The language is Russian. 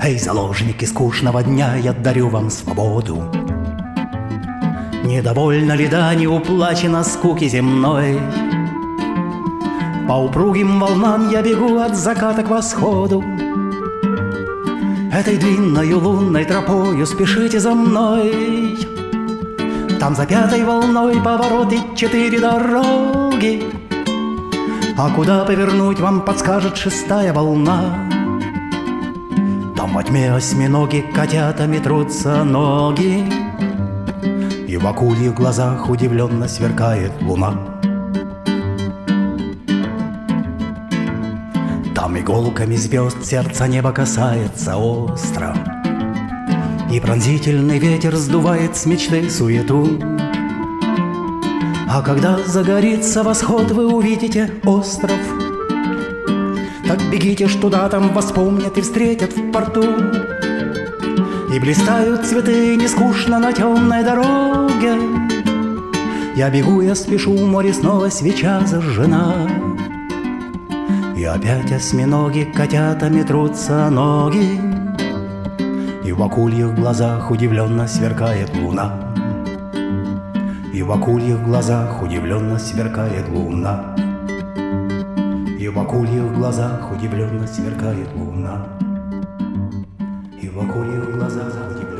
Эй, заложники скучного дня, я дарю вам свободу. Недовольна ли да, не уплачена скуки земной? По упругим волнам я бегу от заката к восходу. Этой длинною лунной тропою спешите за мной. Там за 5-й волной поворот и 4 дороги, а куда повернуть вам подскажет 6-я волна. Там во тьме осьминоги котятами трутся ноги, и в акульих глазах удивленно сверкает луна. Там иголками звезд сердца неба касается остро, и пронзительный ветер сдувает с мечты суету. А когда загорится восход, вы увидите остров. Так бегите ж туда, там вас помнят и встретят в порту. И блистают цветы нескучно на темной дороге. Я бегу, я спешу, море снова свеча зажжена. И опять осьминоги котятами трутся ноги, и в акульих глазах удивленно сверкает луна. И в акульих глазах удивленно сверкает луна. И в акульих глазах удивленно сверкает луна. И в акульих глазах удивленно